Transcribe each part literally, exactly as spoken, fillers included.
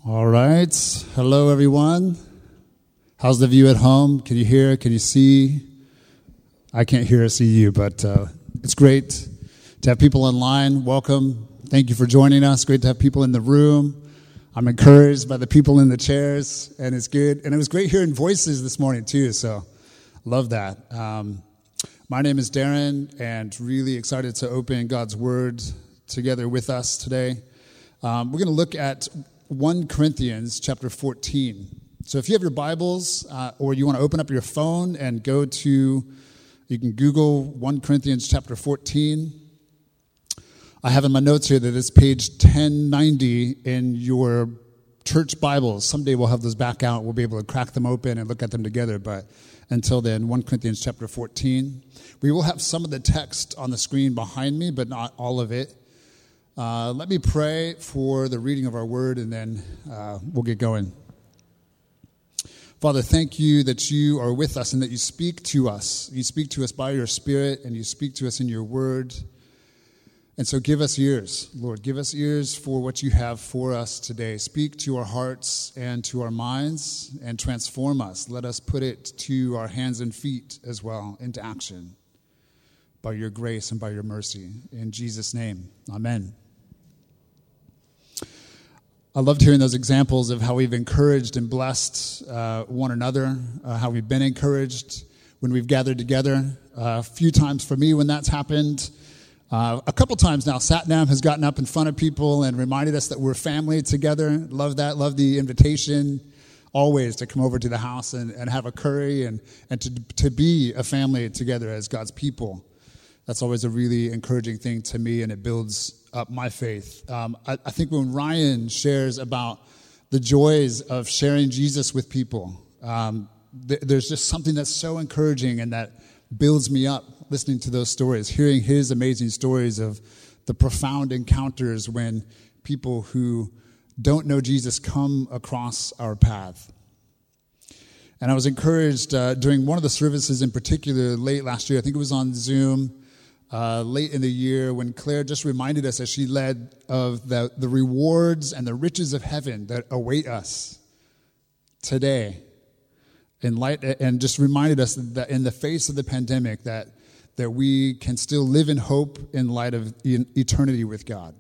All right. Hello, everyone. How's the view at home? Can you hear? Can you see? I can't hear or see you, but uh, it's great to have people online. Welcome. Thank you for joining us. Great to have people in the room. I'm encouraged by the people in the chairs, and it's good. And it was great hearing voices this morning, too, so love that. Um, my name is Darren, and really excited to open God's Word together with us today. Um, we're going to look at First Corinthians chapter fourteen. So if you have your Bibles uh, or you want to open up your phone and go to, you can Google First Corinthians chapter fourteen. I have in my notes here that it's page ten ninety in your church Bibles. Someday we'll have those back out. We'll be able to crack them open and look at them together. But until then, First Corinthians chapter fourteen. We will have some of the text on the screen behind me, but not all of it. Uh, let me pray for the reading of our word, and then uh, we'll get going. Father, thank you that you are with us and that you speak to us. You speak to us by your Spirit, and you speak to us in your word. And so give us ears, Lord. Give us ears for what you have for us today. Speak to our hearts and to our minds and transform us. Let us put it to our hands and feet as well into action by your grace and by your mercy. In Jesus' name, amen. I loved hearing those examples of how we've encouraged and blessed uh, one another, uh, how we've been encouraged when we've gathered together. Uh, a few times for me when that's happened. Uh, a couple times now, Satnam has gotten up in front of people and reminded us that we're family together. Love that. Love the invitation always to come over to the house and, and have a curry and, and to, to be a family together as God's people. That's always a really encouraging thing to me, and it builds up my faith. Um, I, I think when Ryan shares about the joys of sharing Jesus with people, um, th- there's just something that's so encouraging and that builds me up listening to those stories, hearing his amazing stories of the profound encounters when people who don't know Jesus come across our path. And I was encouraged uh, during one of the services in particular late last year, I think it was on Zoom, Uh, late in the year, when Claire just reminded us as she led of the, the rewards and the riches of heaven that await us today, in light, and just reminded us that in the face of the pandemic, that that we can still live in hope in light of eternity with God,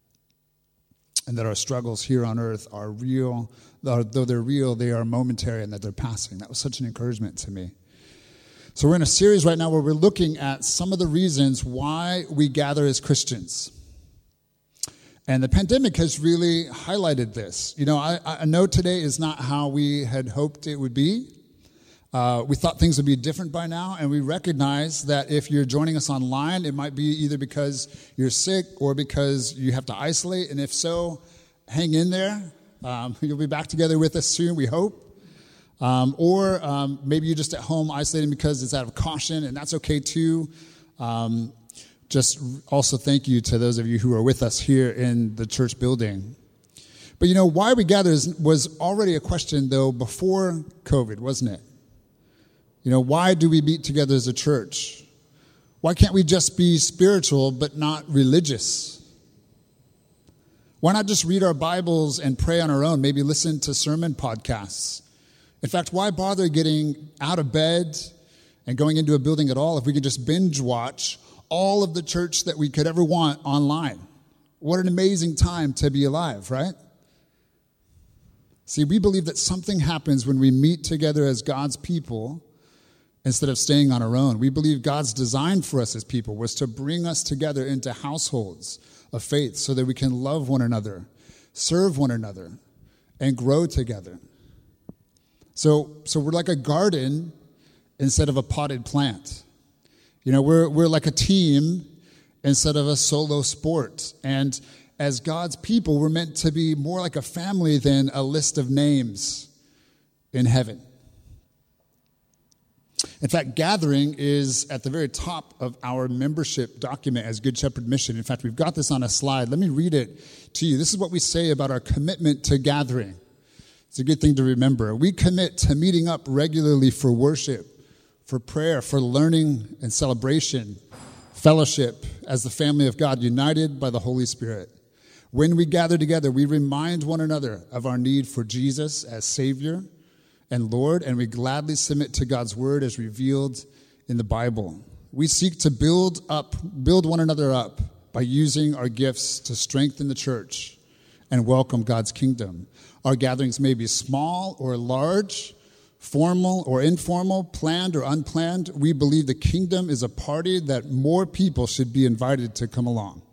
and that our struggles here on earth are real. Though they're real, they are momentary, and that they're passing. That was such an encouragement to me. So we're in a series right now where we're looking at some of the reasons why we gather as Christians. And the pandemic has really highlighted this. You know, I, I know today is not how we had hoped it would be. Uh, we thought things would be different by now, and we recognize that if you're joining us online, it might be either because you're sick or because you have to isolate. And if so, hang in there. Um, you'll be back together with us soon, we hope. Um, or um, maybe you're just at home isolating because it's out of caution, and that's okay too. Um, just also thank you to those of you who are with us here in the church building. But you know, why we gather was already a question, though, before COVID, wasn't it? You know, why do we meet together as a church? Why can't we just be spiritual but not religious? Why not just read our Bibles and pray on our own, maybe listen to sermon podcasts? In fact, why bother getting out of bed and going into a building at all if we could just binge watch all of the church that we could ever want online? What an amazing time to be alive, right? See, we believe that something happens when we meet together as God's people instead of staying on our own. We believe God's design for us as people was to bring us together into households of faith so that we can love one another, serve one another, and grow together. So, so we're like a garden instead of a potted plant. You know, we're we're like a team instead of a solo sport. And as God's people, we're meant to be more like a family than a list of names in heaven. In fact, gathering is at the very top of our membership document as Good Shepherd Mission. In fact, we've got this on a slide. Let me read it to you. This is what we say about our commitment to gathering. It's a good thing to remember. We commit to meeting up regularly for worship, for prayer, for learning and celebration, fellowship as the family of God, united by the Holy Spirit. When we gather together, we remind one another of our need for Jesus as Savior and Lord, and we gladly submit to God's word as revealed in the Bible. We seek to build up, build one another up by using our gifts to strengthen the church and welcome God's kingdom. Our gatherings may be small or large, formal or informal, planned or unplanned. We believe the kingdom is a party that more people should be invited to come along.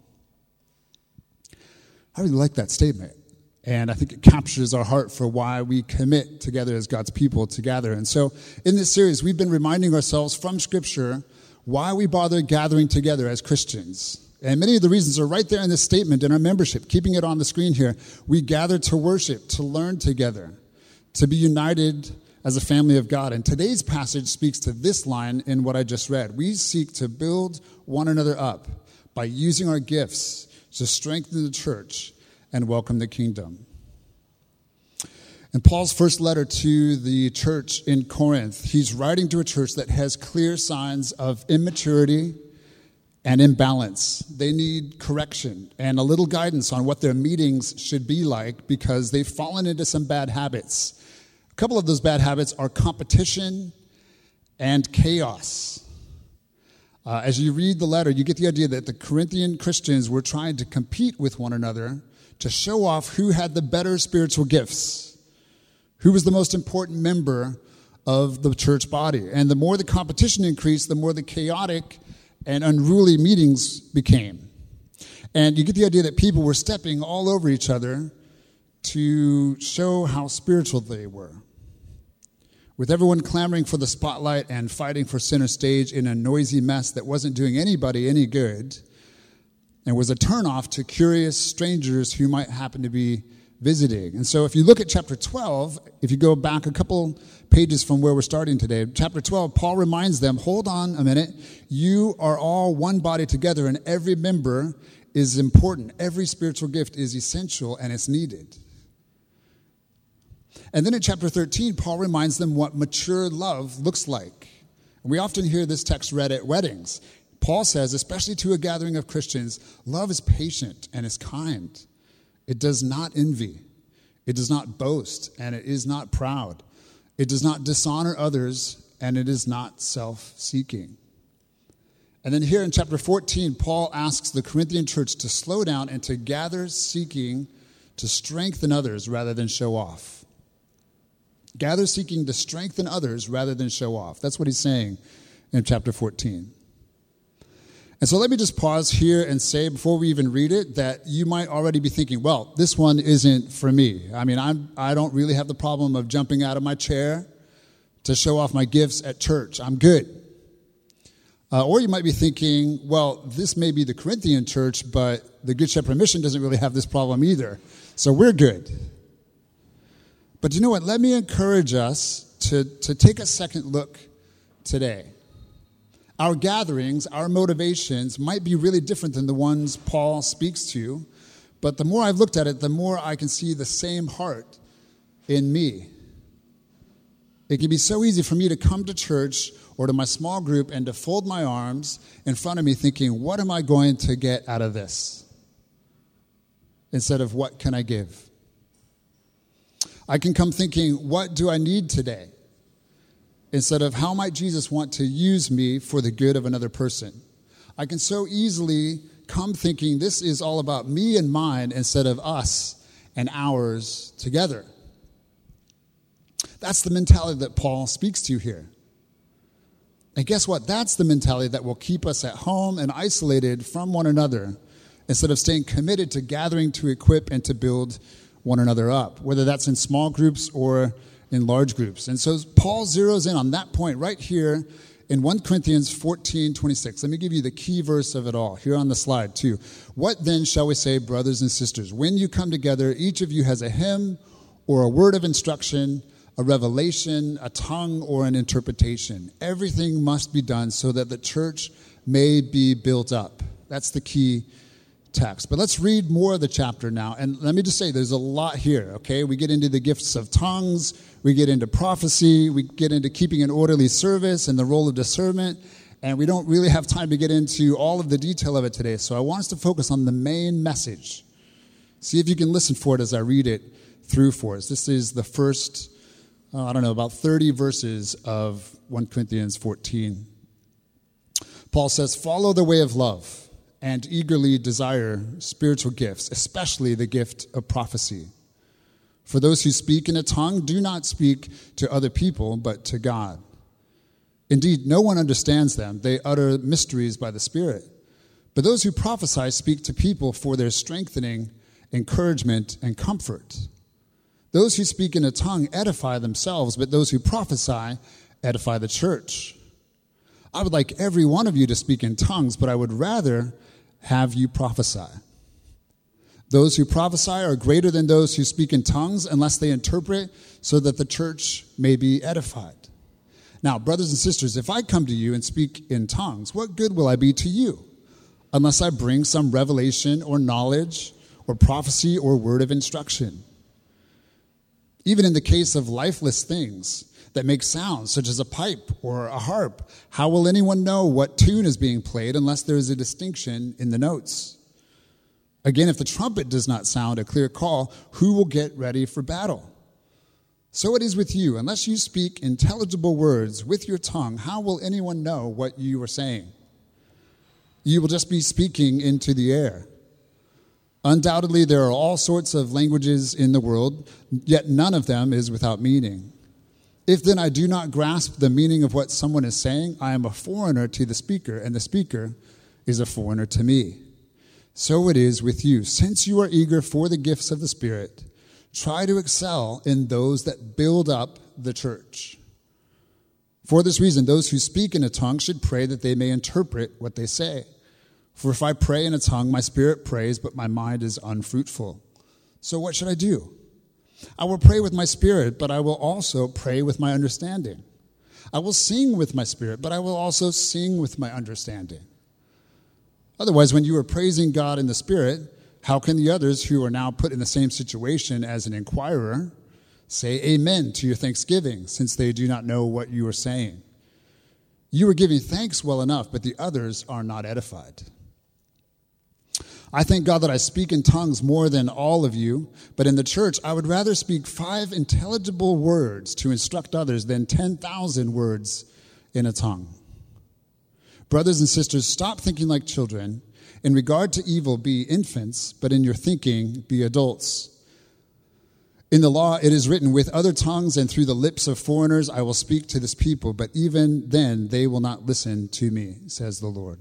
I really like that statement, and I think it captures our heart for why we commit together as God's people to gather. And so in this series, we've been reminding ourselves from Scripture why we bother gathering together as Christians. And many of the reasons are right there in this statement in our membership, keeping it on the screen here. We gather to worship, to learn together, to be united as a family of God. And today's passage speaks to this line in what I just read. We seek to build one another up by using our gifts to strengthen the church and welcome the kingdom. In Paul's first letter to the church in Corinth, he's writing to a church that has clear signs of immaturity and imbalance. They need correction and a little guidance on what their meetings should be like because they've fallen into some bad habits. A couple of those bad habits are competition and chaos. Uh, as you read the letter, you get the idea that the Corinthian Christians were trying to compete with one another to show off who had the better spiritual gifts, who was the most important member of the church body. And the more the competition increased, the more the chaotic and unruly meetings became. And you get the idea that people were stepping all over each other to show how spiritual they were. With everyone clamoring for the spotlight and fighting for center stage in a noisy mess that wasn't doing anybody any good, and was a turnoff to curious strangers who might happen to be visiting. And so if you look at chapter twelve, if you go back a couple pages from where we're starting today, chapter twelve, Paul reminds them, hold on a minute, you are all one body together and every member is important. Every spiritual gift is essential and it's needed. And then in chapter thirteen, Paul reminds them what mature love looks like. And we often hear this text read at weddings. Paul says, especially to a gathering of Christians, love is patient and is kind. It does not envy. It does not boast, and it is not proud. It does not dishonor others, and it is not self-seeking. And then here in chapter fourteen, Paul asks the Corinthian church to slow down and to gather seeking to strengthen others rather than show off. Gather seeking to strengthen others rather than show off. That's what he's saying in chapter fourteen. And so let me just pause here and say, before we even read it, that you might already be thinking, well, this one isn't for me. I mean, I'm, I don't really have the problem of jumping out of my chair to show off my gifts at church. I'm good. Uh, or you might be thinking, well, this may be the Corinthian church, but the Good Shepherd Mission doesn't really have this problem either. So we're good. But you know what? Let me encourage us to, to take a second look today. Our gatherings, our motivations might be really different than the ones Paul speaks to, but the more I've looked at it, the more I can see the same heart in me. It can be so easy for me to come to church or to my small group and to fold my arms in front of me thinking, what am I going to get out of this? Instead of, what can I give? I can come thinking, what do I need today? Instead of, how might Jesus want to use me for the good of another person? I can so easily come thinking this is all about me and mine instead of us and ours together. That's the mentality that Paul speaks to here. And guess what? That's the mentality that will keep us at home and isolated from one another instead of staying committed to gathering to equip and to build one another up, whether that's in small groups or in large groups. And so Paul zeroes in on that point right here in First Corinthians fourteen twenty-six. Let me give you the key verse of it all here on the slide too. What then shall we say, brothers and sisters? When you come together, each of you has a hymn or a word of instruction, a revelation, a tongue, or an interpretation. Everything must be done so that the church may be built up. That's the key text. But let's read more of the chapter now. And let me just say, there's a lot here, okay? We get into the gifts of tongues. We get into prophecy. We get into keeping an orderly service and the role of discernment. And we don't really have time to get into all of the detail of it today. So I want us to focus on the main message See if you can listen for it as I read it through for us. This is the first, uh, I don't know, about thirty verses of First Corinthians fourteen. Paul says, "Follow the way of love and eagerly desire spiritual gifts, especially the gift of prophecy. For those who speak in a tongue do not speak to other people, but to God. Indeed, no one understands them. They utter mysteries by the Spirit. But those who prophesy speak to people for their strengthening, encouragement, and comfort. Those who speak in a tongue edify themselves, but those who prophesy edify the church. I would like every one of you to speak in tongues, but I would rather have you prophesy. Those who prophesy are greater than those who speak in tongues unless they interpret so that the church may be edified. Now, brothers and sisters, if I come to you and speak in tongues, what good will I be to you unless I bring some revelation or knowledge or prophecy or word of instruction? Even in the case of lifeless things that make sounds, such as a pipe or a harp, how will anyone know what tune is being played unless there is a distinction in the notes? Again, if the trumpet does not sound a clear call, who will get ready for battle? So it is with you. Unless you speak intelligible words with your tongue, how will anyone know what you are saying? You will just be speaking into the air. Undoubtedly, there are all sorts of languages in the world, yet none of them is without meaning. If then I do not grasp the meaning of what someone is saying, I am a foreigner to the speaker, and the speaker is a foreigner to me. So it is with you. Since you are eager for the gifts of the Spirit, try to excel in those that build up the church. For this reason, those who speak in a tongue should pray that they may interpret what they say. For if I pray in a tongue, my spirit prays, but my mind is unfruitful. So what should I do? I will pray with my spirit, but I will also pray with my understanding. I will sing with my spirit, but I will also sing with my understanding. Otherwise, when you are praising God in the Spirit, how can the others who are now put in the same situation as an inquirer say amen to your thanksgiving, since they do not know what you are saying? You are giving thanks well enough, but the others are not edified. I thank God that I speak in tongues more than all of you, but in the church I would rather speak five intelligible words to instruct others than ten thousand words in a tongue. Brothers and sisters, stop thinking like children. In regard to evil, be infants, but in your thinking, be adults. In the law, it is written, with other tongues and through the lips of foreigners I will speak to this people, but even then they will not listen to me, says the Lord.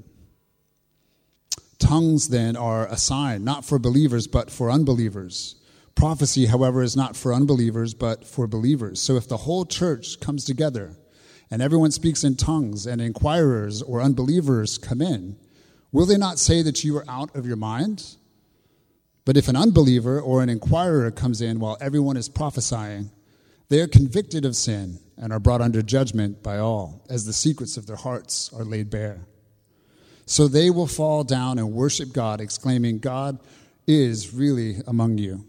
Tongues, then, are a sign, not for believers, but for unbelievers. Prophecy, however, is not for unbelievers, but for believers. So if the whole church comes together and everyone speaks in tongues and inquirers or unbelievers come in, will they not say that you are out of your mind? But if an unbeliever or an inquirer comes in while everyone is prophesying, they are convicted of sin and are brought under judgment by all, as the secrets of their hearts are laid bare. So they will fall down and worship God, exclaiming, God is really among you.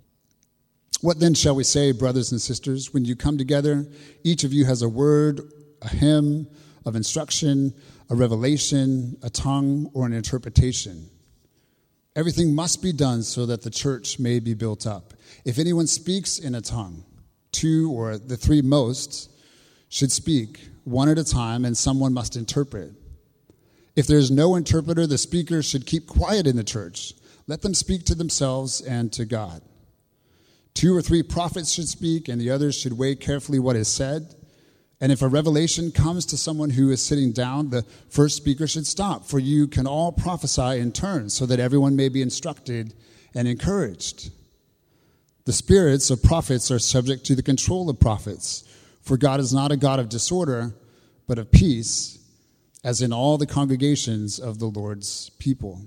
What then shall we say, brothers and sisters? When you come together, each of you has a word, a hymn of instruction, a revelation, a tongue, or an interpretation. Everything must be done so that the church may be built up. If anyone speaks in a tongue, two or the three most should speak, one at a time, and someone must interpret. If there is no interpreter, the speaker should keep quiet in the church. Let them speak to themselves and to God. Two or three prophets should speak, and the others should weigh carefully what is said. And if a revelation comes to someone who is sitting down, the first speaker should stop, for you can all prophesy in turn, so that everyone may be instructed and encouraged. The spirits of prophets are subject to the control of prophets, for God is not a God of disorder, but of peace, as in all the congregations of the Lord's people.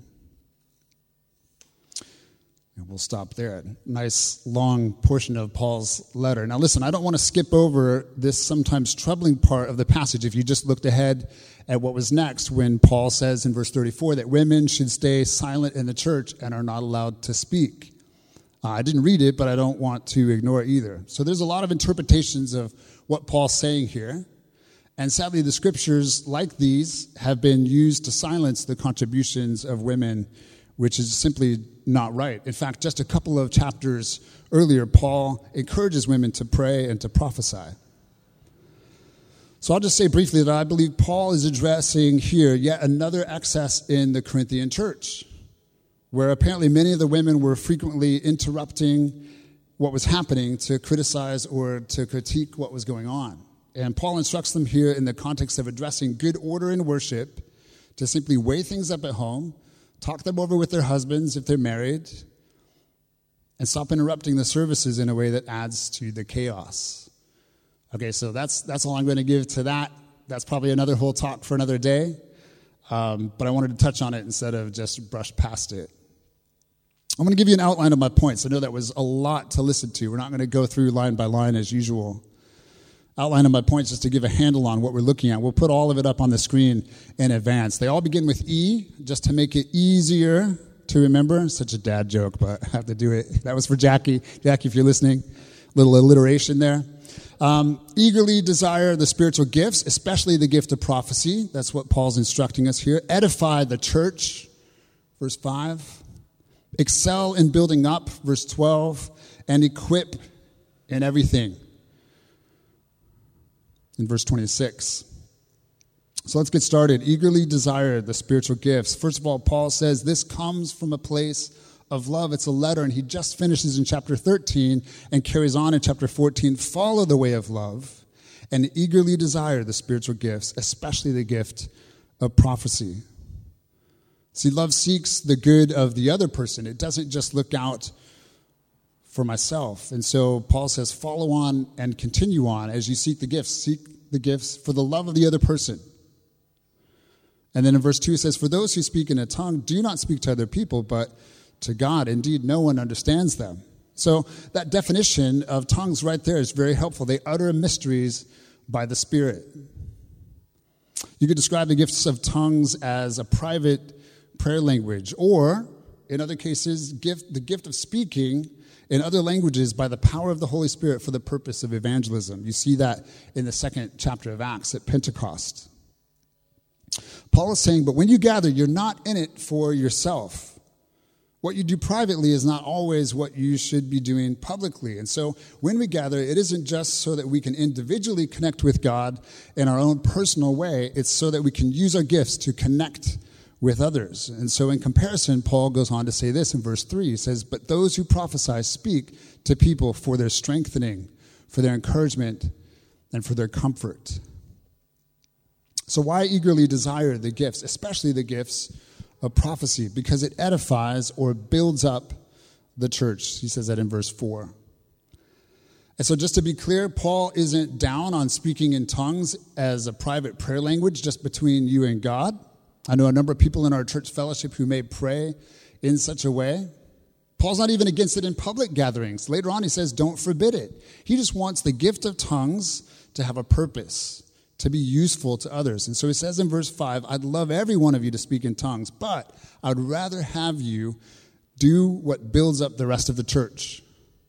And we'll stop there. Nice long portion of Paul's letter. Now listen, I don't want to skip over this sometimes troubling part of the passage if you just looked ahead at what was next when Paul says in verse thirty-four that women should stay silent in the church and are not allowed to speak. Uh, I didn't read it, but I don't want to ignore it either. So there's a lot of interpretations of what Paul's saying here. And sadly, the scriptures like these have been used to silence the contributions of women which is simply not right. In fact, just a couple of chapters earlier, Paul encourages women to pray and to prophesy. So I'll just say briefly that I believe Paul is addressing here yet another excess in the Corinthian church, where apparently many of the women were frequently interrupting what was happening to criticize or to critique what was going on. And Paul instructs them here in the context of addressing good order in worship to simply weigh things up at home, talk them over with their husbands if they're married, and stop interrupting the services in a way that adds to the chaos. Okay, so that's that's all I'm going to give to that. That's probably another whole talk for another day, um, but I wanted to touch on it instead of just brush past it. I'm going to give you an outline of my points. I know that was a lot to listen to. We're not going to go through line by line as usual. Outline of my points just to give a handle on what we're looking at. We'll put all of it up on the screen in advance. They all begin with E, just to make it easier to remember. Such a dad joke, but I have to do it. That was for Jackie. Jackie, if you're listening, a little alliteration there. Um, eagerly desire the spiritual gifts, especially the gift of prophecy. That's what Paul's instructing us here. Edify the church, verse five. Excel in building up, verse twelve. And equip in everything, in verse twenty-six. So let's get started. Eagerly desire the spiritual gifts. First of all, Paul says this comes from a place of love. It's a letter, and he just finishes in chapter thirteen and carries on in chapter fourteen. Follow the way of love and eagerly desire the spiritual gifts, especially the gift of prophecy. See, love seeks the good of the other person. It doesn't just look out for myself. And so Paul says, follow on and continue on as you seek the gifts. Seek the gifts for the love of the other person. And then in verse two it says, for those who speak in a tongue, do not speak to other people, but to God. Indeed, no one understands them. So that definition of tongues right there is very helpful. They utter mysteries by the Spirit. You could describe the gifts of tongues as a private prayer language, or in other cases, gift, the gift of speaking in other languages by the power of the Holy Spirit for the purpose of evangelism. You see that in the second chapter of Acts at Pentecost. Paul is saying, but when you gather, you're not in it for yourself. What you do privately is not always what you should be doing publicly. And so when we gather, it isn't just so that we can individually connect with God in our own personal way. It's so that we can use our gifts to connect with others. And so in comparison, Paul goes on to say this in verse three. He says, but those who prophesy speak to people for their strengthening, for their encouragement, and for their comfort. So why eagerly desire the gifts, especially the gifts of prophecy? Because it edifies or builds up the church. He says that in verse four. And so just to be clear, Paul isn't down on speaking in tongues as a private prayer language just between you and God. I know a number of people in our church fellowship who may pray in such a way. Paul's not even against it in public gatherings. Later on, he says, don't forbid it. He just wants the gift of tongues to have a purpose, to be useful to others. And so he says in verse five, I'd love every one of you to speak in tongues, but I'd rather have you do what builds up the rest of the church.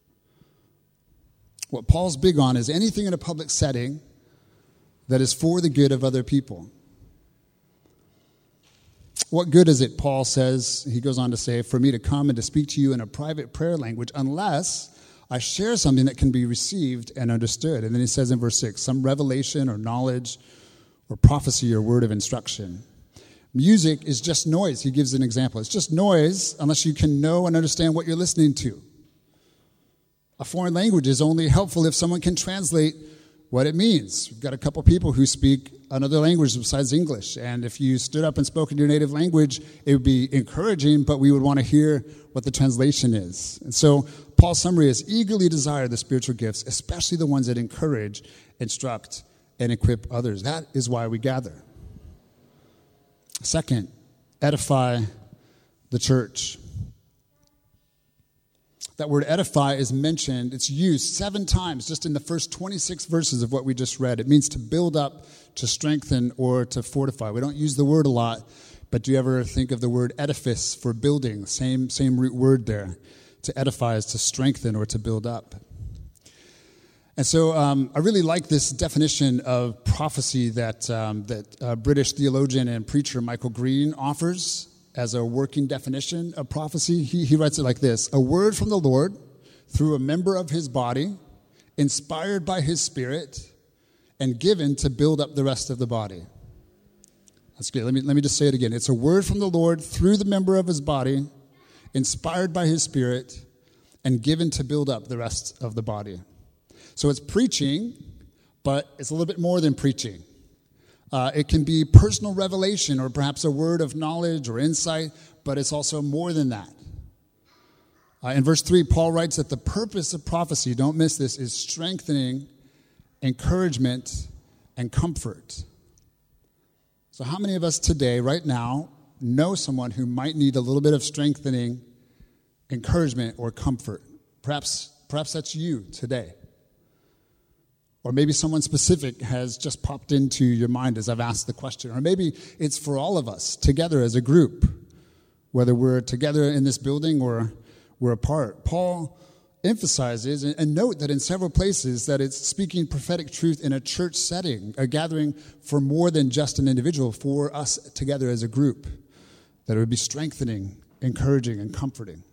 What Paul's big on is anything in a public setting that is for the good of other people. What good is it, Paul says, he goes on to say, for me to come and to speak to you in a private prayer language unless I share something that can be received and understood. And then he says in verse six, some revelation or knowledge or prophecy or word of instruction. Music is just noise. He gives an example. It's just noise unless you can know and understand what you're listening to. A foreign language is only helpful if someone can translate what it means. We've got a couple people who speak another language besides English. And if you stood up and spoke in your native language, it would be encouraging, but we would want to hear what the translation is. And so Paul's summary is eagerly desire the spiritual gifts, especially the ones that encourage, instruct, and equip others. That is why we gather. Second, edify the church. That word edify is mentioned, it's used seven times just in the first twenty-six verses of what we just read. It means to build up, to strengthen, or to fortify. We don't use the word a lot, but do you ever think of the word edifice for building? Same, same root word there. To edify is to strengthen or to build up. And so um, I really like this definition of prophecy that, um, that uh, British theologian and preacher Michael Green offers. as a working definition of prophecy. He, he writes it like this: a word from the Lord through a member of his body, inspired by his Spirit, and given to build up the rest of the body. That's good. Let me, let me just say it again. It's a word from the Lord through the member of his body, inspired by his Spirit, and given to build up the rest of the body. So it's preaching, but it's a little bit more than preaching. Uh, it can be personal revelation or perhaps a word of knowledge or insight, but it's also more than that. Uh, in verse three, Paul writes that the purpose of prophecy, don't miss this, is strengthening, encouragement, and comfort. So how many of us today, right now, know someone who might need a little bit of strengthening, encouragement, or comfort? Perhaps, perhaps that's you today. Or maybe someone specific has just popped into your mind as I've asked the question. Or maybe it's for all of us together as a group, whether we're together in this building or we're apart. Paul emphasizes, and note that in several places, that it's speaking prophetic truth in a church setting, a gathering for more than just an individual, for us together as a group, that it would be strengthening, encouraging, and comforting.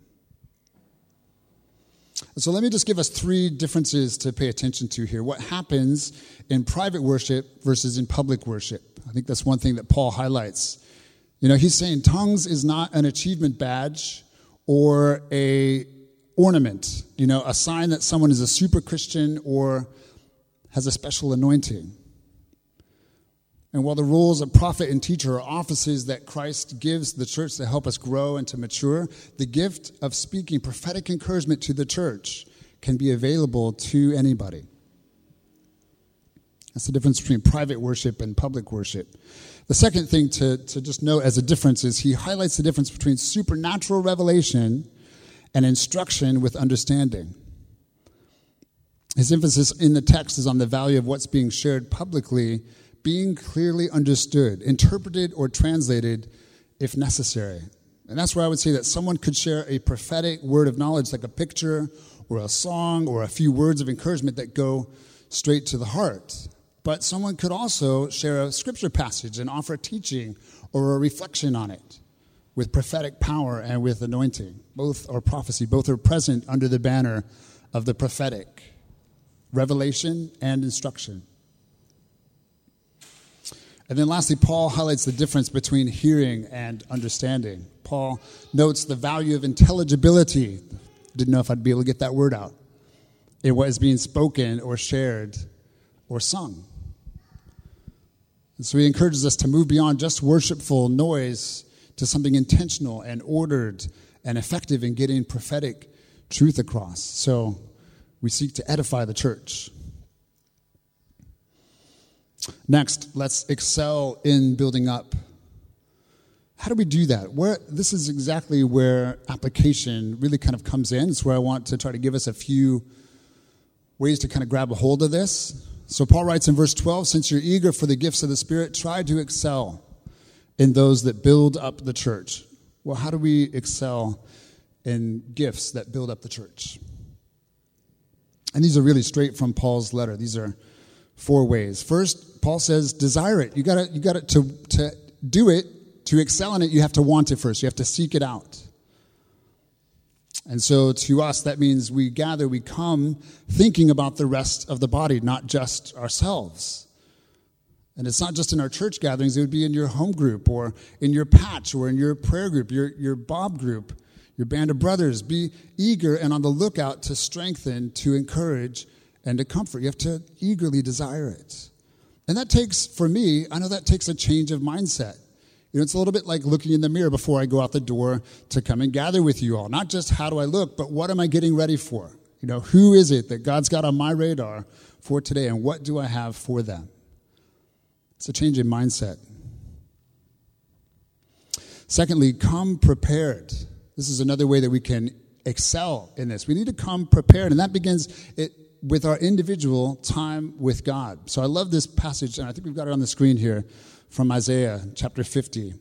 So let me just give us three differences to pay attention to here. What happens in private worship versus in public worship. I think that's one thing that Paul highlights. You know, he's saying tongues is not an achievement badge or a ornament, you know, a sign that someone is a super Christian or has a special anointing. And while the roles of prophet and teacher are offices that Christ gives the church to help us grow and to mature, the gift of speaking prophetic encouragement to the church can be available to anybody. That's the difference between private worship and public worship. The second thing to, to just note as a difference is he highlights the difference between supernatural revelation and instruction with understanding. His emphasis in the text is on the value of what's being shared publicly being clearly understood, interpreted, or translated if necessary. And that's where I would say that someone could share a prophetic word of knowledge, like a picture or a song or a few words of encouragement that go straight to the heart. But someone could also share a scripture passage and offer a teaching or a reflection on it with prophetic power and with anointing. Both are prophecy. Both are present under the banner of the prophetic, revelation and instruction. And then lastly, Paul highlights the difference between hearing and understanding. Paul notes the value of intelligibility. Didn't know if I'd be able to get that word out. In what is being spoken or shared or sung. And so he encourages us to move beyond just worshipful noise to something intentional and ordered and effective in getting prophetic truth across. So we seek to edify the church. Next, let's excel in building up. How do we do that? Where, this is exactly where application really kind of comes in. It's where I want to try to give us a few ways to kind of grab a hold of this. So Paul writes in verse twelve, since you're eager for the gifts of the Spirit, try to excel in those that build up the church. Well, how do we excel in gifts that build up the church? And these are really straight from Paul's letter. These are four ways. First, Paul says, desire it. You got to, you got to, to do it, to excel in it, you have to want it first. You have to seek it out. And so to us, that means we gather, we come thinking about the rest of the body, not just ourselves. And it's not just in our church gatherings. It would be in your home group or in your patch or in your prayer group, your, your Bob group, your band of brothers. Be eager and on the lookout to strengthen, to encourage, and to comfort. You have to eagerly desire it. And that takes, for me, I know that takes a change of mindset. You know, it's a little bit like looking in the mirror before I go out the door to come and gather with you all. Not just how do I look, but what am I getting ready for? You know, who is it that God's got on my radar for today, and what do I have for them? It's a change in mindset. Secondly, come prepared. This is another way that we can excel in this. We need to come prepared, and that begins it with our individual time with God. So I love this passage, and I think we've got it on the screen here, from Isaiah chapter fifty.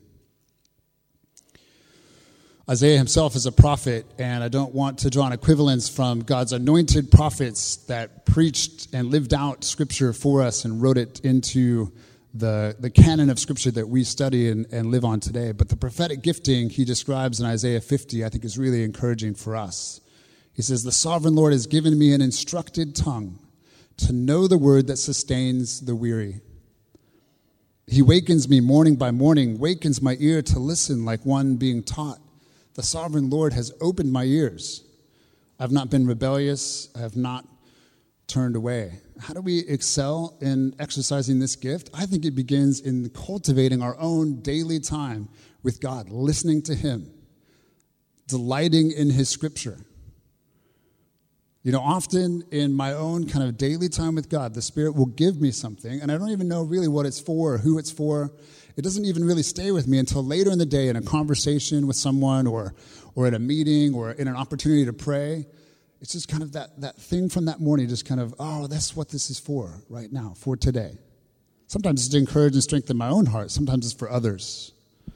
Isaiah himself is a prophet, and I don't want to draw an equivalence from God's anointed prophets that preached and lived out Scripture for us and wrote it into the, the canon of Scripture that we study and, and live on today. But the prophetic gifting he describes in Isaiah fifty, I think, is really encouraging for us. He says, "The sovereign Lord has given me an instructed tongue to know the word that sustains the weary. He wakens me morning by morning, wakens my ear to listen like one being taught. The sovereign Lord has opened my ears. I have not been rebellious. I have not turned away." How do we excel in exercising this gift? I think it begins in cultivating our own daily time with God, listening to him, delighting in his Scripture. You know, often in my own kind of daily time with God, the Spirit will give me something, and I don't even know really what it's for or who it's for. It doesn't even really stay with me until later in the day in a conversation with someone or or at a meeting or in an opportunity to pray. It's just kind of that, that thing from that morning, just kind of, oh, that's what this is for right now, for today. Sometimes it's to encourage and strengthen my own heart. Sometimes it's for others.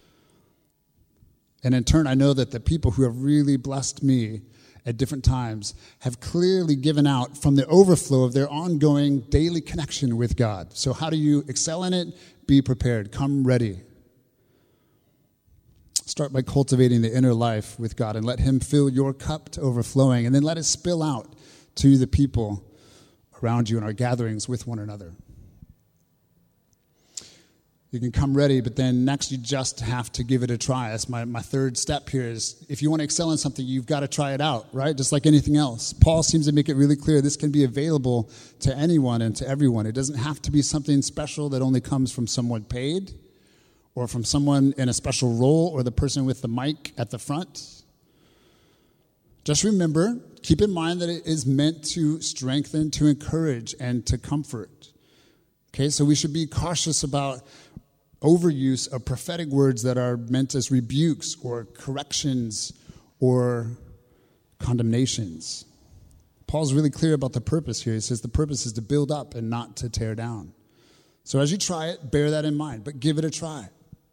And in turn, I know that the people who have really blessed me at different times have clearly given out from the overflow of their ongoing daily connection with God. So how do you excel in it? Be prepared. Come ready. Start by cultivating the inner life with God and let him fill your cup to overflowing, and then let it spill out to the people around you in our gatherings with one another. You can come ready, but then next you just have to give it a try. That's my, my third step here is if you want to excel in something, you've got to try it out, right? Just like anything else. Paul seems to make it really clear this can be available to anyone and to everyone. It doesn't have to be something special that only comes from someone paid or from someone in a special role or the person with the mic at the front. Just remember, keep in mind that it is meant to strengthen, to encourage, and to comfort. Okay, so we should be cautious about overuse of prophetic words that are meant as rebukes or corrections or condemnations. Paul's really clear about the purpose here. He says the purpose is to build up and not to tear down. So as you try it, bear that in mind, but give it a try.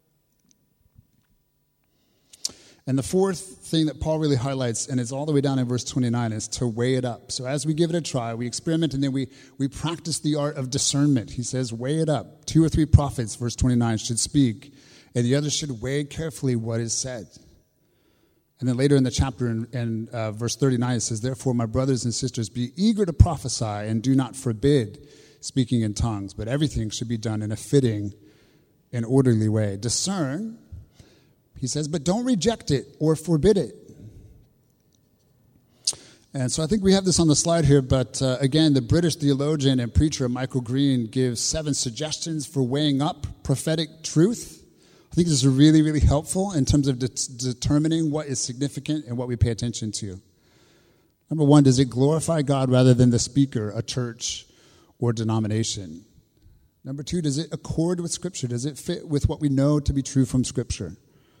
And the fourth thing that Paul really highlights, and it's all the way down in verse twenty-nine, is to weigh it up. So as we give it a try, we experiment, and then we, we practice the art of discernment. He says, weigh it up. Two or three prophets, verse twenty-nine, should speak, and the others should weigh carefully what is said. And then later in the chapter, in, in uh, verse thirty-nine, it says, therefore, my brothers and sisters, be eager to prophesy, and do not forbid speaking in tongues, but everything should be done in a fitting and orderly way. Discern, he says, but don't reject it or forbid it. And so I think we have this on the slide here, but uh, again, the British theologian and preacher Michael Green gives seven suggestions for weighing up prophetic truth. I think this is really, really helpful in terms of de- determining what is significant and what we pay attention to. Number one, does it glorify God rather than the speaker, a church, or denomination? Number two, does it accord with Scripture? Does it fit with what we know to be true from Scripture?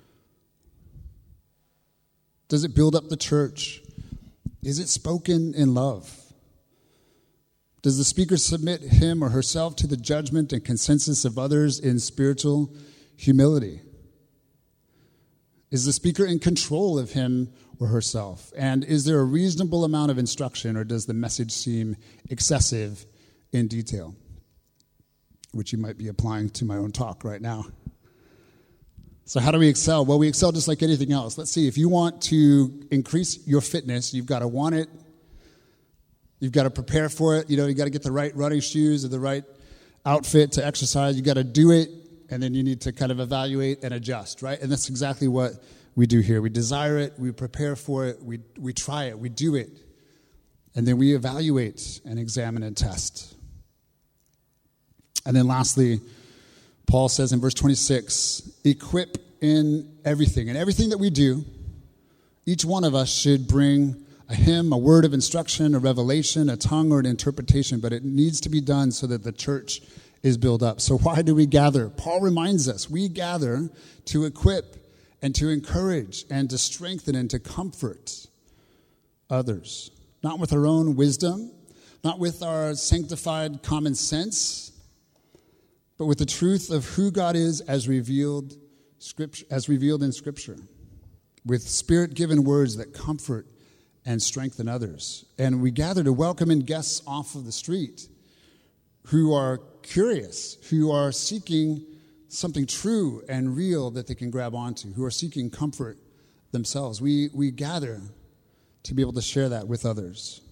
Does it build up the church? Is it spoken in love? Does the speaker submit him or herself to the judgment and consensus of others in spiritual humility? Is the speaker in control of him or herself? And is there a reasonable amount of instruction, or does the message seem excessive in detail? Which you might be applying to my own talk right now. So how do we excel? Well, we excel just like anything else. Let's see, if you want to increase your fitness, you've got to want it. You've got to prepare for it. You know, you've got to get the right running shoes or the right outfit to exercise. You've got to do it, and then you need to kind of evaluate and adjust, right? And that's exactly what we do here. We desire it, we prepare for it, we we try it, we do it, and then we evaluate and examine and test. And then lastly, Paul says in verse twenty-six, equip in everything. And everything that we do, each one of us should bring a hymn, a word of instruction, a revelation, a tongue, or an interpretation, but it needs to be done so that the church is built up. So why do we gather? Paul reminds us, we gather to equip and to encourage and to strengthen and to comfort others. Not with our own wisdom, not with our sanctified common sense, but with the truth of who God is as revealed, scripture, as revealed in Scripture, with Spirit-given words that comfort and strengthen others. And we gather to welcome in guests off of the street who are curious, who are seeking something true and real that they can grab onto, who are seeking comfort themselves. We, we gather to be able to share that with others.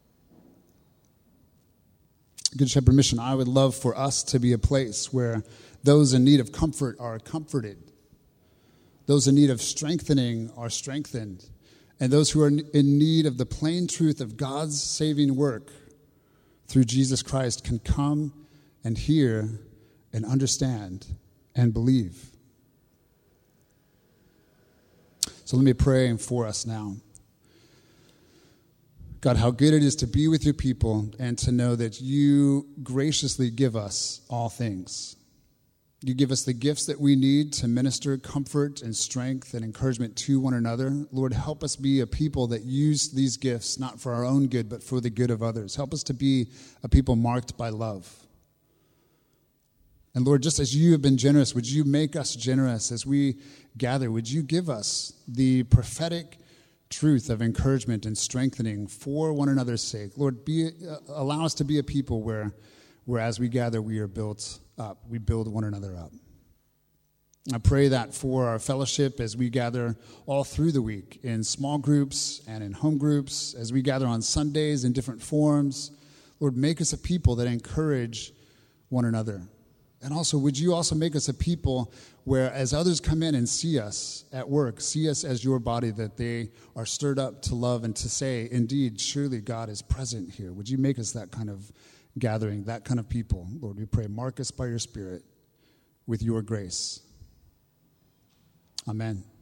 Good Shepherd Mission, I would love for us to be a place where those in need of comfort are comforted, those in need of strengthening are strengthened, and those who are in need of the plain truth of God's saving work through Jesus Christ can come and hear and understand and believe. So let me pray for us now. God, how good it is to be with your people and to know that you graciously give us all things. You give us the gifts that we need to minister comfort and strength and encouragement to one another. Lord, help us be a people that use these gifts not for our own good, but for the good of others. Help us to be a people marked by love. And Lord, just as you have been generous, would you make us generous as we gather? Would you give us the prophetic truth of encouragement and strengthening for one another's sake? Lord, be, uh, allow us to be a people where, where as we gather, we are built up. We build one another up. I pray that for our fellowship as we gather all through the week in small groups and in home groups, as we gather on Sundays in different forms. Lord, make us a people that encourage one another. And also, would you also make us a people where as others come in and see us at work, see us as your body, that they are stirred up to love and to say, indeed, surely God is present here. Would you make us that kind of gathering, that kind of people? Lord, we pray, mark us by your Spirit with your grace. Amen.